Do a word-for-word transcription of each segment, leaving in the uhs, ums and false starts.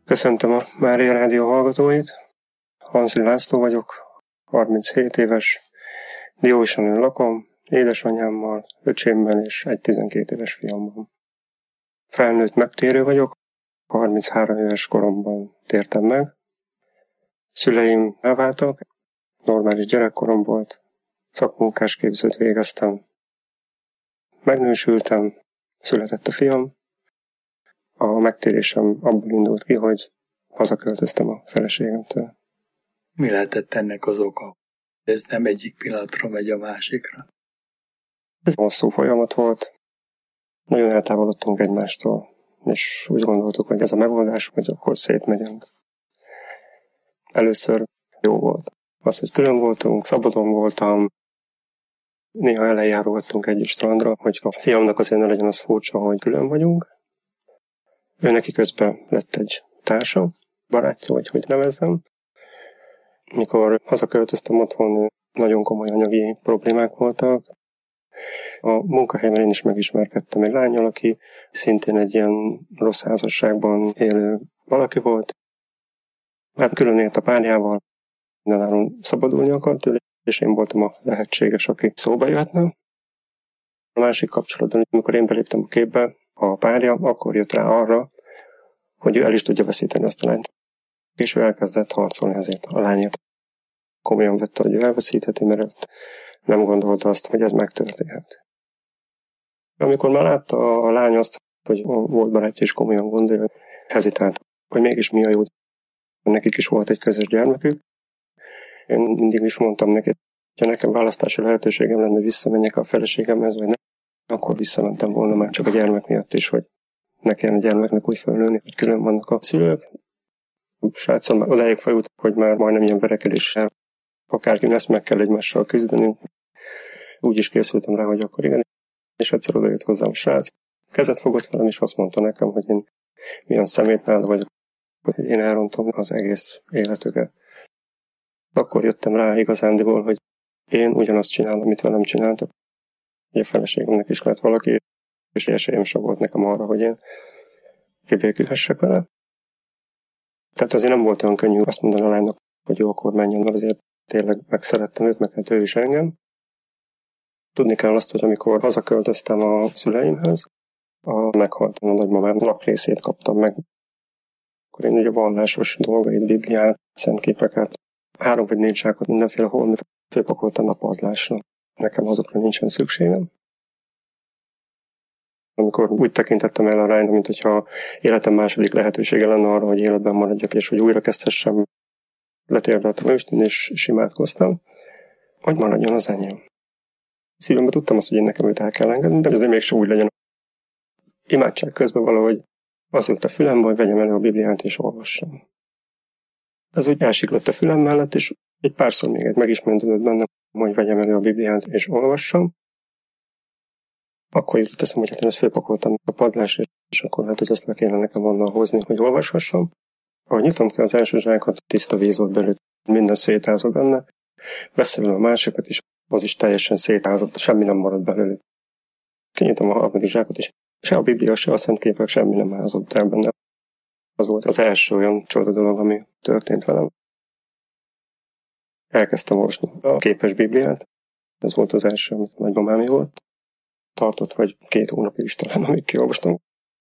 Köszöntöm a Mária Rádió hallgatóit. Hanszli László vagyok, harminchét éves, Diósanön lakom, édesanyámmal, öcsémmel és egy tizenkét éves fiammal. Felnőtt megtérő vagyok, harminchárom éves koromban tértem meg. Szüleim elváltak, normális gyerekkorom volt, szakmunkásképzőt végeztem. Megnősültem, született a fiam. A megtérésem abból indult ki, hogy hazaköltöztem a feleségemtől. Mi lehetett ennek az oka? Ez nem egyik pillanatra megy a másikra. Ez hosszú folyamat volt. Nagyon eltávolodtunk egymástól, és úgy gondoltuk, hogy ez a megoldás, hogy akkor szétmegyünk. Először jó volt. Az, hogy külön voltunk, szabadon voltam, néha elejjárogattunk együtt strandra, hogy a fiamnak azért ne legyen az furcsa, hogy külön vagyunk. Ő neki közben lett egy társa, barátja, vagy hogy nevezzem. Mikor hazaköltöztem otthon, nagyon komoly anyagi problémák voltak. A munkahelyen én is megismerkedtem egy lánnyal, aki szintén egy ilyen rossz házasságban élő valaki volt. Már külön élt a párjával, mindenáron szabadulni akart tőle, és én voltam a lehetséges, aki szóba jöhetne. A másik kapcsolatban, amikor én beléptem a képbe, a párja akkor jött rá arra, hogy ő el is tudja veszíteni azt a lányt. És ő elkezdett harcolni ezért a lányért. Komolyan vette, hogy ő elveszítheti, mert nem gondolta azt, hogy ez megtörténhet. Amikor már látta a lány azt, hogy volt barátja és komolyan gondolja, hezitált, hogy mégis mi a jó. Nekik is volt egy közös gyermekük. Én mindig is mondtam neki, hogy nekem választási lehetőségem lenne, visszamenjek a feleségemhez, vagy nem, akkor visszamentem volna már csak a gyermek miatt is, hogy ne kellene a gyermeknek úgy felnőni, hogy külön vannak a szülők. Srácon már odáig folyult, hogy már majdnem ilyen verekedéssel, akárki lesz, meg kell egymással küzdeni. Úgy is készültem rá, hogy akkor igen. És egyszer oda jött hozzám a srác. Kezet fogott velem, és azt mondta nekem, hogy én milyen szemétnád vagyok, hogy én elrontom az egész életüket. Akkor jöttem rá igazándiból, hogy én ugyanazt csinálom, amit velem csináltak. A feleségemnek is lett valaki, és esélyem sem volt nekem arra, hogy én kibékülhessek vele. Tehát azért nem volt olyan könnyű azt mondani a lánynak, hogy jó, akkor menjen, mert azért tényleg megszerettem őt, meg hát ő is engem. Tudni kell azt, hogy amikor hazaköltöztem a szüleimhez, a meghalt a nagymamám laprészét kaptam meg. Akkor én ugye a vallásos dolgait, Bibliát, szentképeket, három vagy négy zsákot, mindenféle holmit fölpakoltam a padlásra. Nekem azokra nincsen szükségem. Amikor úgy tekintettem el a lányra, mint hogyha életem második lehetősége lenne arra, hogy életben maradjak, és hogy újra kezdhessem, letérdeltem őstén, és simádkoztam, hogy maradjon az enyém. Szívemben tudtam azt, hogy én nekem őt el kell engedni, de azért mégsem úgy legyen. Imádság közben valahogy az jött a fülembe, hogy vegyem elő a Bibliát és olvassam. Ez úgy elsiklott a fülem mellett, és egy párszor még egy megismerkedett bennem, hogy vegyem elő a Bibliát és olvassam. Akkor jutott eszem, hogy hát én ezt fölpakoltam a padlásra, és akkor hát, hogy ezt le kéne nekem onnan hozni, hogy olvashassam. Ahogy nyitom ki az első zsákot, tiszta víz volt belőle, minden szétázott benne. Beszélve a másikat is, az is teljesen szétázott, semmi nem maradt belőle. Kinyitom a harmadik zsákot, és se a Biblia, se a szentképek, semmi nem házott el benne. Az volt az első olyan csoda dolog, ami történt velem. Elkezdtem olvasni a képes Bibliát. Ez volt az első, amit nagymamámi volt. Tartott vagy két hónapig is talán, amíg kiolvastam.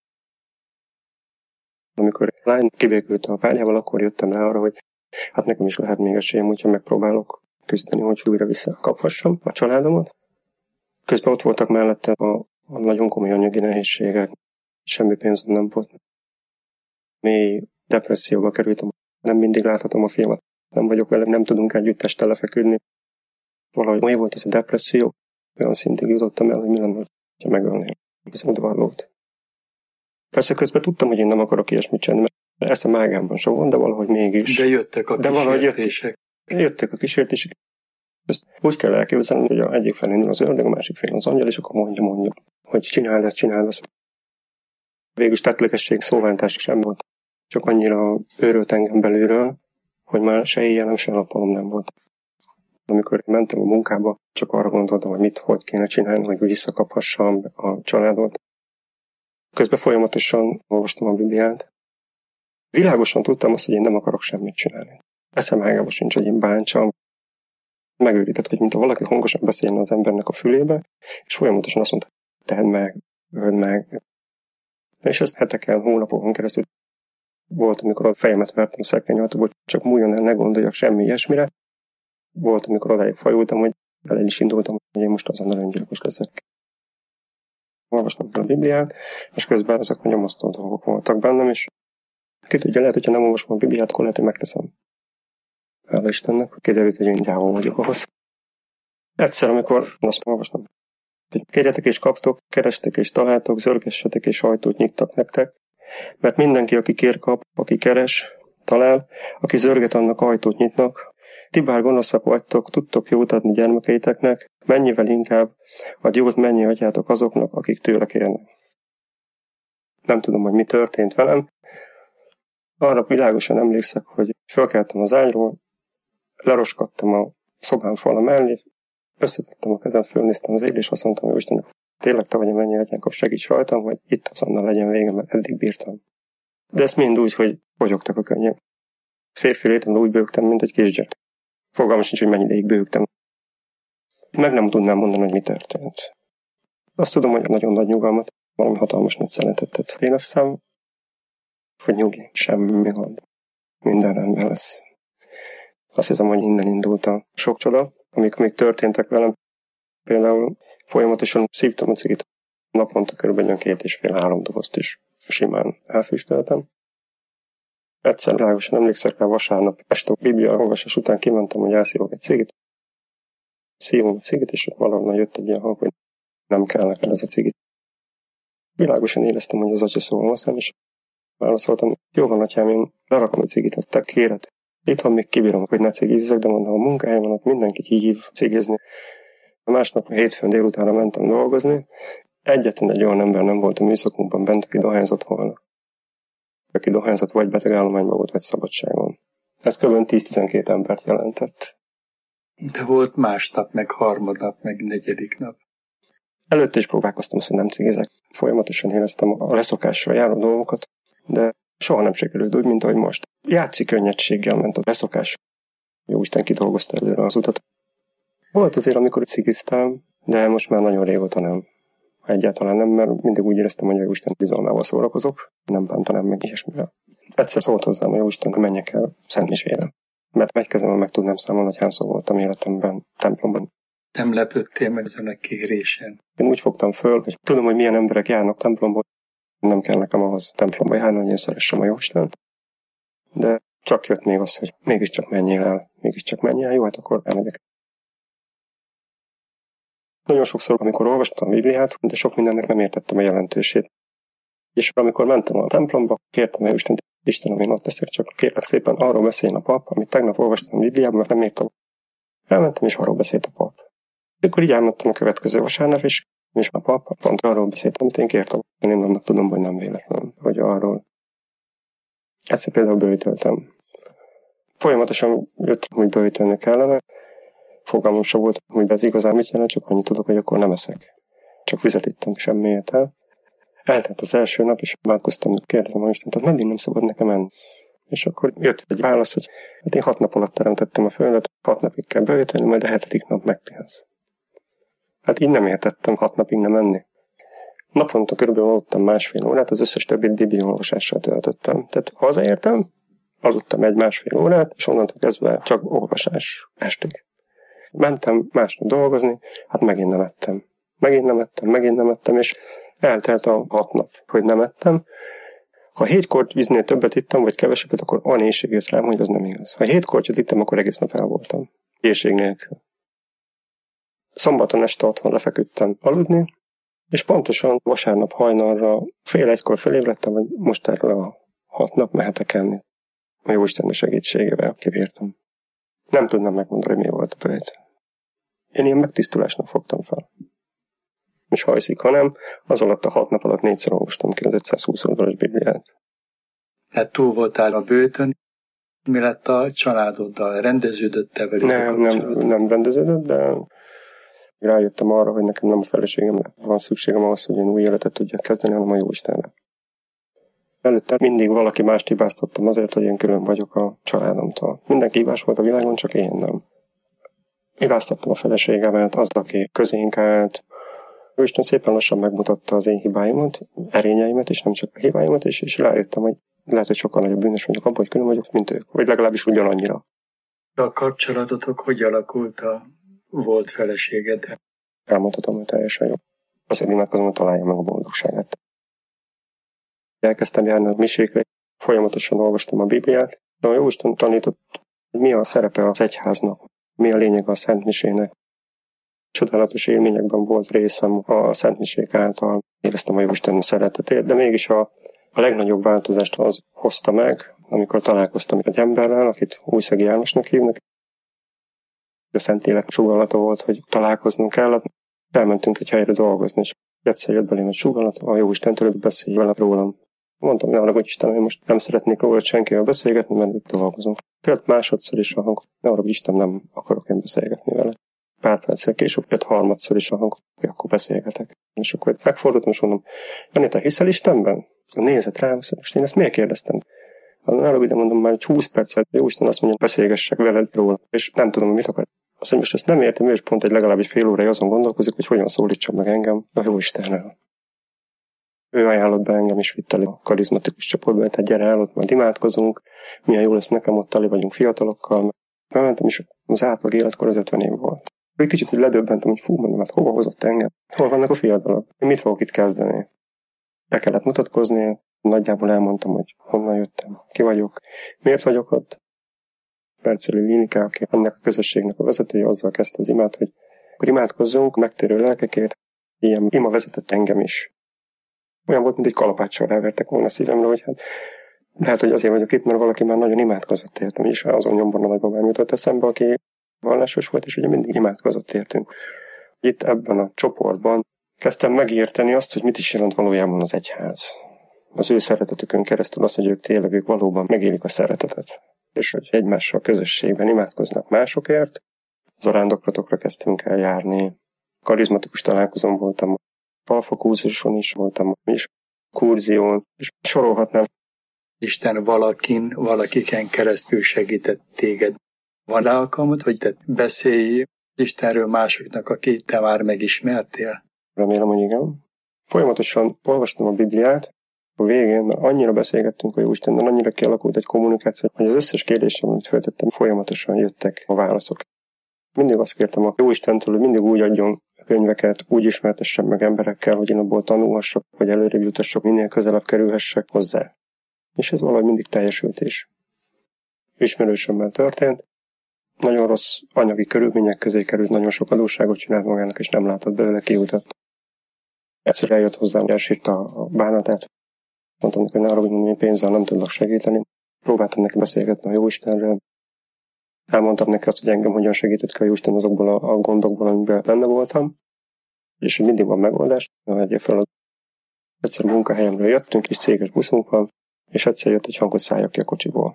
Amikor a lány kibékült a párjával, akkor jöttem rá arra, hogy hát nekem is lehet még esélyem, hogyha megpróbálok küzdeni, hogy újra visszakaphassam a családomat. Közben ott voltak mellette a, a nagyon komoly anyagi nehézségek. Semmi pénzem nem volt. Mély depresszióba kerültem. Nem mindig láthatom a fiamat. Nem vagyok vele, nem tudunk együtt este lefeküdni. Valahogy mély volt ez a depresszió. Olyan szintig jutottam el, hogy mi lenne, ha megölném az udvarlót. Persze közben tudtam, hogy én nem akarok ilyesmit csinálni, mert ezt a mágámban sem van, de valahogy mégis. De jöttek a de kísértések. Jöttek, jöttek a kísértések. Ezt úgy kell elképzelni, hogy az egyik felén az ördög, a másik felén az angyal, és akkor mondja, mondja, hogy csináld ezt, csináld ezt. Végülis tettlegesség, szóvántás sem volt. Csak annyira őrölt engem belülről, hogy már se éjjelem, se nappalom nem volt. Amikor mentem a munkába, csak arra gondoltam, hogy mit, hogy kéne csinálni, hogy visszakaphassam a családot. Közben folyamatosan olvastam a Bibliát. Világosan tudtam azt, hogy én nem akarok semmit csinálni. Eszem ágában sincs, hogy én bántsam. Megőrített, hogy mint ha valaki hangosan beszélne az embernek a fülébe, és folyamatosan azt mondta, tehedd meg, öld meg. És ezt heteken, hónapokon keresztül volt, amikor a fejemet vertem a szekrényajtóból, csak múljon el, ne gondoljak semmi ilyesmire. Volt, amikor odáig fajultam, hogy el is indultam, hogy én most azonnal öngyilkos leszek. Olvastam a Bibliát, és közben ezek a nyomasztó dolgok voltak bennem, és ki tudja, lehet, hogyha nem olvasom a Bibliát, akkor lehet, hogy megteszem. Hála Istennek, hogy kiderült, hogy én gyávol vagyok ahhoz. Egyszer, amikor azt olvastam, hogy kérjetek és kaptok, kerestek és találtok, zörgessetek és ajtót nyittak nektek, mert mindenki, aki kér, kap, aki keres, talál, aki zörget, annak ajtót nyitnak. Ti bár gonoszak vagytok, tudtok jót adni gyermekeiteknek, mennyivel inkább a jót mennyi adjátok azoknak, akik tőle kérnek. Nem tudom, hogy mi történt velem. Arra világosan emlékszek, hogy fölkeltem az ágyról, leroskadtam a szobám fala mellé, összetettem a kezem, fölnéztem az égre, és azt mondtam, hogy Istennek, tényleg te vagy a mennyi atyánk, segíts rajtam, hogy itt azonnal legyen vége, mert eddig bírtam. De ezt mind úgy, hogy bogyogtak a könnyek. Férfi létemben úgy bőgtem, mint egy kisgyerek. Fogalmam sincs, hogy mennyi ideig bőgtem. Meg nem tudnám mondani, hogy mi történt. Azt tudom, hogy nagyon nagy nyugalmat, valami hatalmas nagy szeretetet. Én azt hiszem, hogy nyugi, semmi gond. Minden rendben lesz. Azt hiszem, hogy innen indult a sok csoda, amik még történtek velem. Például folyamatosan szívtam a cigit. Naponta körülbelül két és fél három dobozt is simán elfüstöltem. Egyszer világosan emlékszek rá, vasárnap este Biblia olvasás után kimentem, hogy elszívok egy cigit. Szívom a cigit, és valahonnan jött egy ilyen hang, hogy nem kell neked ez a cigit. Világosan éreztem, hogy az atya szól hozzám, és válaszoltam, jó van, atyám, én lerakom a cigit, hogy te kéred. Itthon még kibírom, hogy ne cigizzek, de mondom, a munkahelyen van, ott mindenki hív cigizni. A másnap a hétfőn délutánra mentem dolgozni. Egyetlen egy olyan ember nem volt a műszakunkban bent, aki dohányzott volna. Aki dohányzott vagy betegállományban volt, vagy szabadságon. Ez kb. tíz-tizenkét embert jelentett. De volt másnap, meg harmadnap, meg negyedik nap. Előtte is próbálkoztam, hogy nem cigizek. Folyamatosan éreztem a leszokásra járó dolgokat, de soha nem sikerült úgy, mint ahogy most. Játszik könnyedséggel ment a leszokás. Jóisten kidolgozta előre az utat. Volt azért, amikor cigiztem, de most már nagyon régóta nem. Egyáltalán nem, mert mindig úgy éreztem, hogy a Jóisten bizalmával szórakozok, nem bántanám meg ilyesmivel. Egyszer szólt hozzám a Jóisten, hogy menjek el szentmisére. Mert egy kezemben meg tudnám számolni, hogy hányszor voltam életemben, templomban. Nem lepődtél meg ezen a kérésen? Én úgy fogtam föl, hogy tudom, hogy milyen emberek járnak templomba, nem kell nekem ahhoz templomba járni, hogy én szeressem a Jóistent. De csak jött még az, hogy mégiscsak menjél el, mégiscsak menjél el, jó, hát akkor elmegyek. Nagyon sokszor, amikor olvastam a Bibliát, de sok mindennek nem értettem a jelentősét. És amikor mentem a templomba, kértem el Istent, Istenem, én ott leszek, csak kérlek szépen, arról beszéljen a pap, amit tegnap olvastam a Bibliában, mert nem értem. Elmentem, és arról beszélt a pap. Akkor így elmentem a következő vasárnap, és, és a pap pont arról beszélt, amit én kértem. Én annak tudom, hogy nem véletlen, hogy arról. Egyszer például bőjtöltem. Folyamatosan jöttem, hogy bőjtölni kellene. Fogalmam sem volt, hogy ez igazán mit jelent, csak annyit tudok, hogy akkor nem eszek. Csak vizet ittam, semmi ért el. Eltelt az első nap, és imádkoztam, kérdezem a Istent, tehát meddig nem szabad nekem menni. És akkor jött egy válasz, hogy hát én hat nap alatt teremtettem a földet, hat napig kell bőjtölni, majd a hetedik nap megpihensz. Hát így nem értettem hat napig nem menni. Naponta körülbelül aludtam másfél órát, az összes többit bibliaolvasással töltöttem. Tehát hazaértem, aludtam egy-másfél órát, és onnantól kezdve csak olvasás estig. Mentem másnap dolgozni, hát megint nem ettem. Megint nem ettem, megint nem ettem, és eltelt a hat nap, hogy nem ettem. Ha hét korty víznél többet ittam, vagy kevesebbet, akkor olyan éhség jött rám, hogy az nem igaz. Ha hét kortyot ittam, akkor egész nap el voltam. Éhség nélkül. Szombaton este otthon lefeküdtem aludni, és pontosan vasárnap hajnalra fél egykor felébredtem, hogy most telt le a hat nap, mehetek enni. A Jóisten segítségével kibírtam. Nem tudnám megmondani, hogy mi volt a bőjt. Én ilyen megtisztulásnak fogtam fel. És ha hiszik, ha nem, az alatt a hat nap alatt négyszer olvastam ki az ötszázhúsz oldalas Bibliát. Tehát túl voltál a bőtön, mi lett a családoddal? Rendeződött-e velük? Nem, nem, nem rendeződött, de rájöttem arra, hogy nekem nem a feleségemre van szükségem ahhoz, hogy én új életet tudjak kezdeni, hanem a Jóistenre. Előtte mindig valaki mást hibáztattam azért, hogy én külön vagyok a családomtól. Mindenki hibás volt a világon, csak én nem. Hibáztattam a feleségemet, az, aki közénk állt. Ő Isten szépen lassan megmutatta az én hibáimat, erényeimet, és nem csak a hibáimat, és, és rájöttem, hogy lehet, hogy sokkal nagyobb bűnös vagyok abban, hogy külön vagyok, mint ők. Vagy legalábbis ugyanannyira. A kapcsolatotok hogy alakult a volt feleségeddel? Elmondhatom, hogy teljesen jó. Azért imádkozom, hogy találja meg a boldogságát. Elkezdtem járni a misékre, folyamatosan olvastam a Bibliát, de a Jóisten tanított, hogy mi a szerepe az egyháznak, mi a lényeg a Szent Misének. Csodálatos élményekben volt részem a Szent Misék által, éreztem a Jóisten szeretetét, de mégis a, a legnagyobb változást az hozta meg, amikor találkoztam egy emberrel, akit Újszegi Jánosnak hívnak. A Szentlélek sugallata volt, hogy találkoznunk kellett. Elmentünk egy helyre dolgozni, és egyszer jött belém egy sugallat, a Jóistentől, hogy beszélj vele rólam. Mondtam, ne arra, hogy Istenem, én most nem szeretnék róla senkivel beszélgetni, mert itt dolgozunk. Jött másodszor is a hang, ne arra, hogy Istenem, nem akarok én beszélgetni vele. Pár perccel később jött harmadszor is a hang, hogy akkor beszélgetek. És akkor megfordultam, és mondom, Jani, te hiszel Istenben? Nézett rám, most én ezt miért kérdeztem? Nálam ide mondom már, hogy húsz percet, jó Isten azt mondja, beszélgessek veled róla, és nem tudom, mit akar. Azt mondja, most ezt nem értem, és pont egy legalább egy fél órája azon gondolkozik, hogy hogyan szólítson meg engem a jó Istennel. Ő ajánlott be engem, és vitt el a karizmatikus csoportba, tehát gyere el, ott majd imádkozunk, milyen jó lesz nekem, ott tali vagyunk fiatalokkal. Mentem, és az átlag életkor az ötven év volt. Egy kicsit ledöbbentem, hogy fú, mondom, hát hova hozott engem? Hol vannak a fiatalok? Én mit fogok itt kezdeni? Be kellett mutatkozni, nagyjából elmondtam, hogy honnan jöttem, ki vagyok, miért vagyok ott. Perceli Linika, aki ennek a közösségnek a vezetője, azzal kezdte az imát, hogy akkor imádkozzunk megtérő lelkekért. Ilyen ima vezetett engem is. Olyan volt, mint egy kalapáccsal rávertek volna a szívemre, hogy hát lehet, hogy azért vagyok itt, mert valaki már nagyon imádkozott értem, és azon nyomban a nagybabám jutott eszembe, aki vallásos volt, és ugye mindig imádkozott értünk. Itt ebben a csoportban kezdtem megérteni azt, hogy mit is jelent valójában az egyház. Az ő szeretetükön keresztül azt, hogy ők tényleg ők valóban megélik a szeretetet. És hogy egymással közösségben imádkoznak másokért. Zarándoklatokra kezdtünk el járni. Karizmatikus találkozón voltam, Alfakúzuson is voltam, és kurzión, és sorolhatnám. Isten valakin, valakiken keresztül segített téged. Van rá alkalmad, hogy te beszélj Istenről másoknak, aki te már megismertél? Remélem, hogy igen. Folyamatosan olvastam a Bibliát, a végén, mert annyira beszélgettünk a Jóistennel, annyira kialakult egy kommunikáció, hogy az összes kérdésem, amit feltettem, folyamatosan jöttek a válaszok. Mindig azt kértem a Jóistentől, hogy mindig úgy adjon könyveket, úgy ismertessem meg emberekkel, hogy én abból tanulhassak, hogy előrébb jutassak, minél közelebb kerülhessek hozzá. És ez valahogy mindig teljesült is. Ismerősömmel történt. Nagyon rossz anyagi körülmények közé került, nagyon sok adósságot csinált magának, és nem látott belőle kiutat. Egyszer eljött hozzám, elsírta a bánatát. Mondtam neki, hogy ne arra, hogy én pénzzel nem tudlak segíteni. Próbáltam neki beszélgetni a Jóistenről. Elmondtam neki azt, hogy engem hogyan segített ki a Jóisten azokból a, a gondokból, amiben benne voltam. És hogy mindig van megoldás. Egyébként fel egyszer munkahelyemről jöttünk, és céges buszunk van, és egyszer jött egy hang, hogy szálljak ki a kocsiból.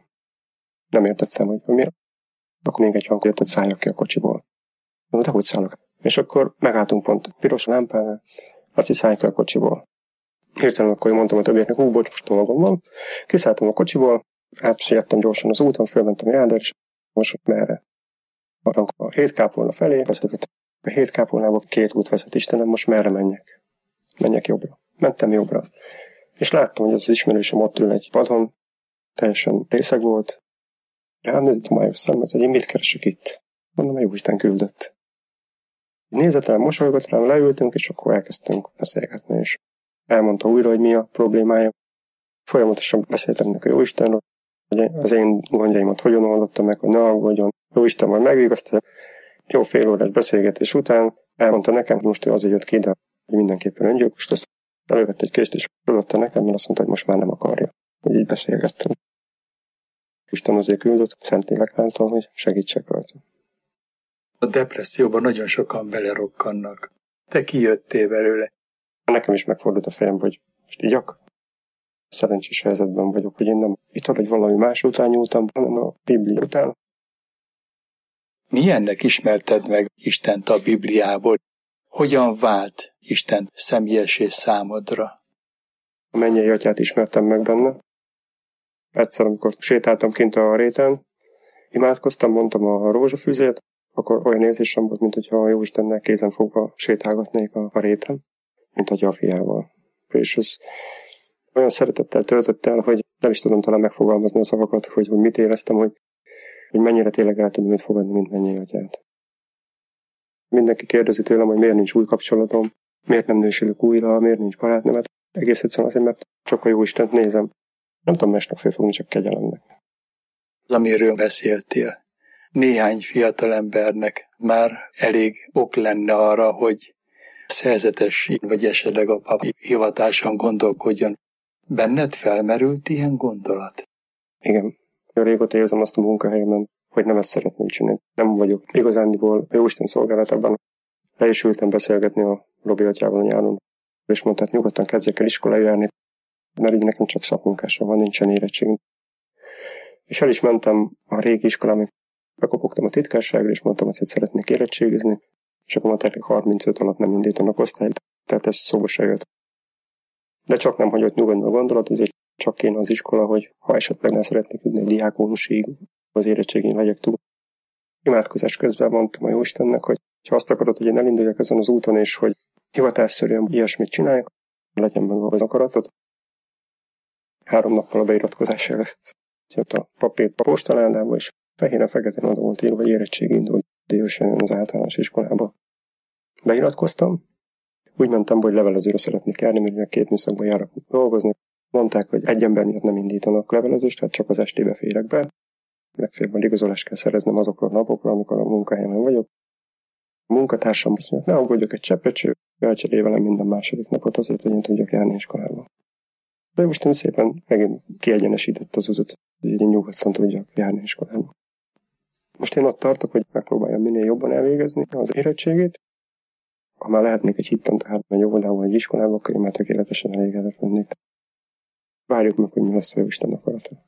Nem értettem, hogy miért. Akkor még egy hang jött, hogy szálljak ki a kocsiból. Mondom, de hogy szállok? És akkor megálltunk pont piros lámpánál, azt is szálljak ki a kocsiból. Hirtelen akkor mondtam a többieknek, hú, bocs, most dolgom van. Kiszálltam a kocsiból, átsiettem gyorsan az úton, fölmentem a járdára, és most merre? Arra a Hétkápolna felé vezetett. A Hétkápolnából két út vezet, Istenem, most merre menjek? Menjek jobbra. Mentem jobbra. És láttam, hogy az ismerősöm ott ül egy padon, teljesen részeg volt. Rám nézett a május szemmet, hogy én mit keresek itt. Mondom, a Jóisten küldött. Nézett rám, mosolygott rám, leültünk, és akkor elkezdtünk beszélgetni, és elmondta újra, hogy mi a problémája. Folyamatosan beszéltem neki a Jóistenről, hogy az én gondjaimat hogyan oldottam meg, hogy ne aggódjon. Jóisten majd megvigasztalja. Jó fél órás beszélgetés után elmondta nekem, hogy most ő azért jött ki ide, hogy mindenképpen öngyilkos lesz. Elővett egy kést, és adta nekem, mert azt mondta, hogy most már nem akarja. Hogy így beszélgettünk. Isten azért küldött Szentlélek által, hogy segítsek rajta. A depresszióban nagyon sokan belerokkannak. Te kijöttél belőle. Nekem is megfordult a fejem, hogy most igyak. Szerencsés helyzetben vagyok, hogy én nem itt vagy valami más után nyúltam, hanem a Biblia után. Milyennek ismerted meg Istent a Bibliából? Hogyan vált Isten személyessé számodra? A mennyei atyát ismertem meg benne. Egyszer, amikor sétáltam kint a réten, imádkoztam, mondtam a rózsafűzét, akkor olyan érzésem volt, mint hogyha a Jóistennel kézen fogva sétálgatnék a, a réten, mint atya a fiával. És ez olyan szeretettel töltött el, hogy nem is tudom talán megfogalmazni a szavakat, hogy, hogy mit éreztem, hogy, hogy mennyire tényleg el tudom őt fogadni, mint mennyei atyát. Mindenki kérdezi tőlem, hogy miért nincs új kapcsolatom, miért nem nősülök újra, miért nincs barátnemet. Egész egyszerűen azért, mert csak a Jóistent nézem. Nem tudom másnak fölfogni, csak kegyelemnek. Az, amiről beszéltél, néhány fiatalembernek már elég ok lenne arra, hogy szerzetes, vagy esetleg a papi hivatáson gondolkodjon. Benned felmerült ilyen gondolat? Igen. Én régóta érzem azt a munkahelyemen, hogy nem ezt szeretném csinálni. Nem vagyok igazándiból a Jóisten szolgálatában. Le is ültem beszélgetni a Robi atyával a nyáron, és mondta, hogy nyugodtan kezdjek el iskolára járni, mert így nekem csak szakmunkásom van, nincsen érettségem. És el is mentem a régi iskolámig, bekopogtam a titkárságra, és mondtam, hogy szeretnék érettségizni, és akkor mondták, hogy harmincöt alatt nem indítanak osztályt, tehát ez szóba se jött. De csak nem hagyott nyugodni a gondolat, hogy csak kéne az iskola, hogy ha esetleg nem szeretnék jutni egy diákónusig, az érettségén legyek túl. Imádkozás közben mondtam a Jóistennek, hogy ha azt akarod, hogy én elinduljak ezen az úton, és hogy hivatásszerűen ilyesmit csináljak, legyen meg az akaratot. Három nappal a beiratkozás előtt jött a papírt a postaládába, és fehéren-feketén oda volt írva, hogy érettség indul Diósjányon az általános iskolába. Beiratkoztam, úgy mentem, hogy levelezőre szeretnék járni, mert a két műszakban járok dolgozni. Mondták, hogy egy ember miatt nem indítanak levelezést, tehát csak az estébe férek be. Legfeljebb a igazolást kell szereznem azokra a napokra, amikor a munkahelyemen vagyok. A munkatársam azt mondja, ne aggódjak egy cseppet, elcserélj velem minden második napot azért, hogy én tudjak járni iskolába. De most én szépen megint kiegyenesített az uzot, hogy én nyugodtan tudjak járni iskolába. Most én ott tartok, hogy megpróbáljam minél jobban elvégezni az érettségét. Ha már lehetnék egy hittant, tehát egy óvodában, egy iskolában, akkor én már tökéletesen elégedett lennék. Várjuk meg, hogy mi lesz a Jóisten akarata.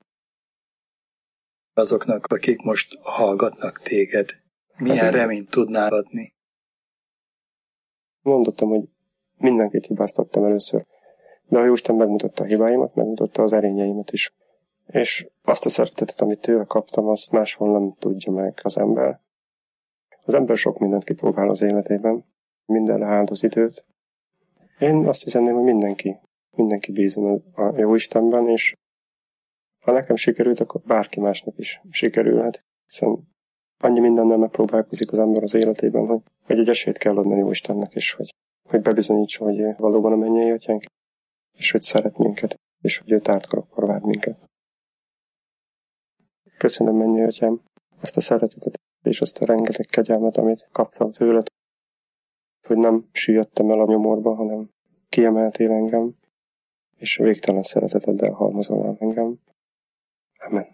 Azoknak, akik most hallgatnak téged, milyen hát reményt tudnál adni? Mondottam, hogy mindenkit hibáztattam először. De a Jóisten megmutatta a hibáimat, megmutatta az erényeimet is. És azt a szeretetet, amit tőle kaptam, azt máshol nem tudja meg az ember. Az ember sok mindent kipróbál az életében, mindenre áldoz időt. Én azt hiszem, hogy mindenki, mindenki bízom a Jóistenben, és ha nekem sikerült, akkor bárki másnak is sikerülhet, hiszen annyi mindennel megpróbálkozik az ember az életében, hogy, hogy egy esélyt kell adni a Jóistennek, és hogy, hogy bebizonyítsa, hogy valóban a mennyei atyánk, és hogy szeret minket, és hogy őt átkar vár minket. Köszönöm, mennyei atyám, azt a szeretetet, és azt a rengeteg kegyelmet, amit kaptam tőled, hogy nem süllyedtem el a nyomorba, hanem kiemeltél engem, és végtelen szereteteddel halmozol el engem. Amen.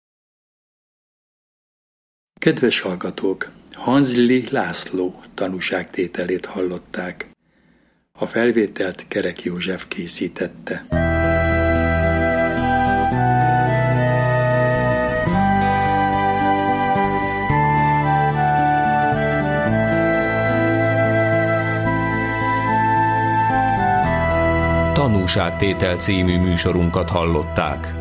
Kedves hallgatók, Hanzli László tanúságtételét hallották. A felvételt Kerek József készítette. Tanúságtétel című műsorunkat hallották.